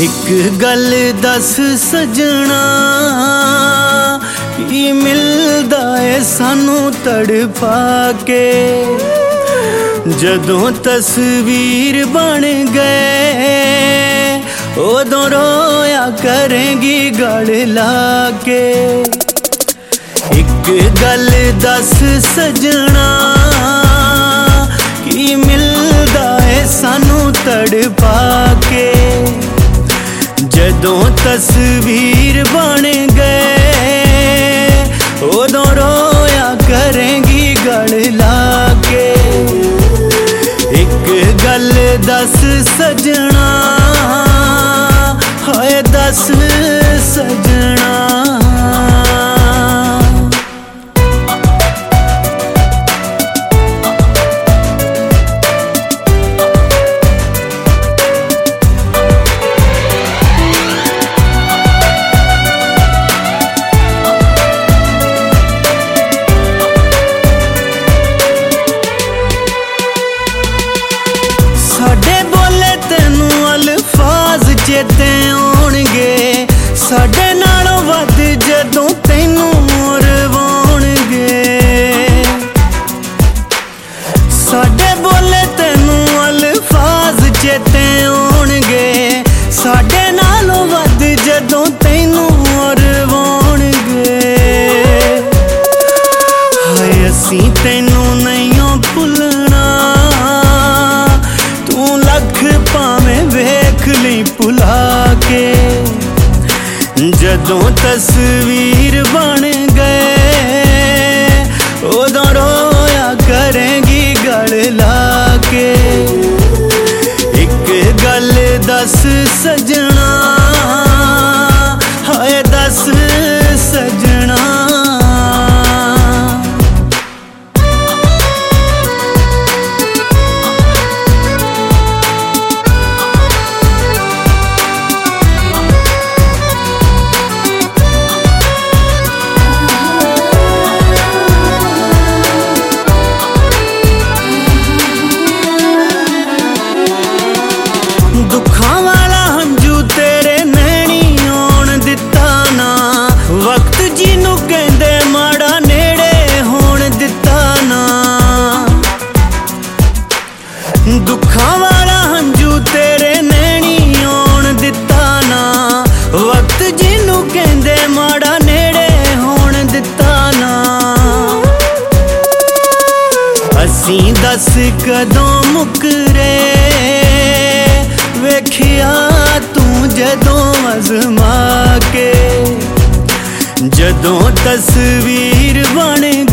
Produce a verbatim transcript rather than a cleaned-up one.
एक गल दस सजना की मिलदा है सानू तड़पा के। जदों तस्वीर बन गए उदों रोया करेंगी गल लाके। एक गल दस सजना की मिलदा है सानू तड़पा के। जदों तस्वीर बन गए उदों रोया करेंगी गल लाके। एक गल दस सजना हाय दस सजना। साडे बोले तेनू अल्फाज चेते आउणगे, साडे नालों वध जदों तैनू रवाउणगे। साडे बोले तेनू अल्फाज चेते आउणगे, साडे नालों वध जदों तैनू रवाउणगे। हाय असीं तैनू नहींओ भुलना, भावें वेख ली भुला के। जदों तस्वीर बन गए उदों रोया करेंगी गल लाके। एक गल दस सजना हाय दस सजना। दुखां वाला हंजू तेरे नैनी आउण दिता ना, वक्त जिनू कहंदे माड़ा नेड़े होण दिता ना। दुखां वाला हंजू तेरे नैनी आउण दिता ना, वक्त जिनू कहंदे माड़ा नेड़े होण दिता ना। असीं दस कदों मुकरे वेखिया तू जदों अज़मा के। जदों तस्वीर बन